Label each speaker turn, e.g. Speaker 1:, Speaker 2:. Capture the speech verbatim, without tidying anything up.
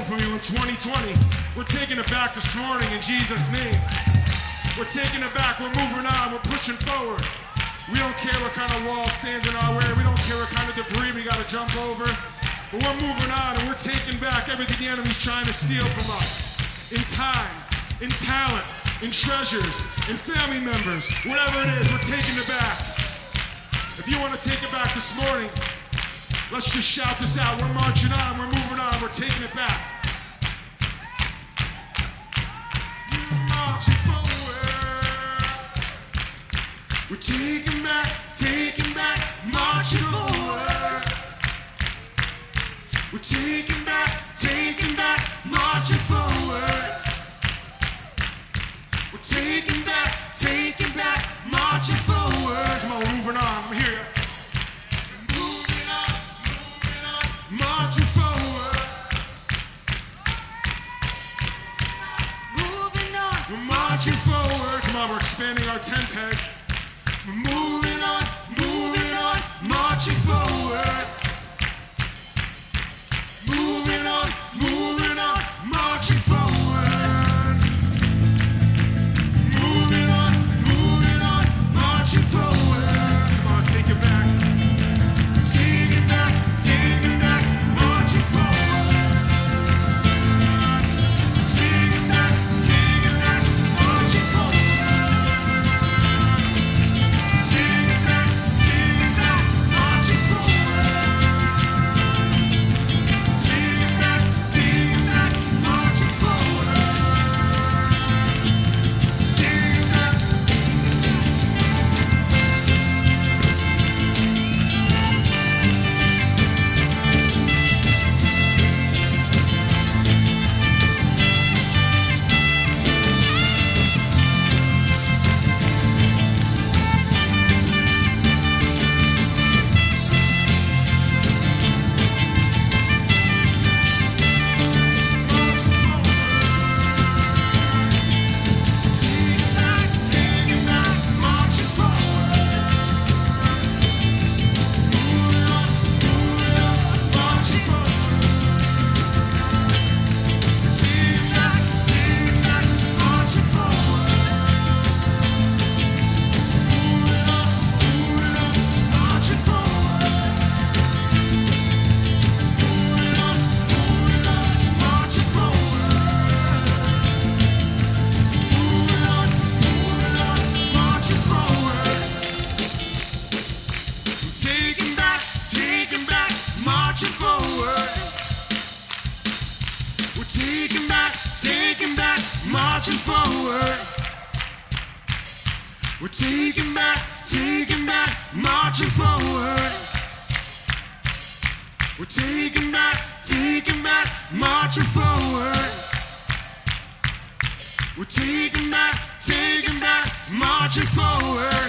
Speaker 1: stole from you in twenty twenty. We're taking it back this morning in Jesus' name. We're taking it back, we're moving on, we're pushing forward. We don't care what kind of wall stands in our way, we don't care what kind of debris we gotta jump over. But we're moving on and we're taking back everything the enemy's trying to steal from us. In time, in talent, in treasures, in family members, whatever it is, we're taking it back. If you want to take it back this morning, let's just shout this out. We're marching on, we're moving on, we're taking it back. We're marching forward. We're taking back, taking back, marching forward. We're taking back, taking back, marching forward. We're taking back, taking back, marching forward. Come on, moving on, I'm here. Moving on, moving on, marching forward. Moving on, we're marching forward. Come on, we're expanding our tent pegs. We're moving on, moving on, marching forward. Moving on, moving on, marching forward. Moving on, moving on, marching forward. Come on, let's take it back. Take it back, take it back, marching forward. Take it back, take it back, marching forward. Take it back, take it back, marching forward. Take it back, take it back, marching forward. Take it back, marching forward. Moving on, moving on, marching forward. Take it back, take it back, marching forward. Moving on, moving on, marching forward. Moving on, moving on, marching forward. Moving on, moving on, marching forward. Taking back, taking back, marching forward. We're taking back, taking back, marching forward. We're taking back, taking back, marching forward. We're taking back, taking back, marching forward. We're taking back, taking back, marching forward.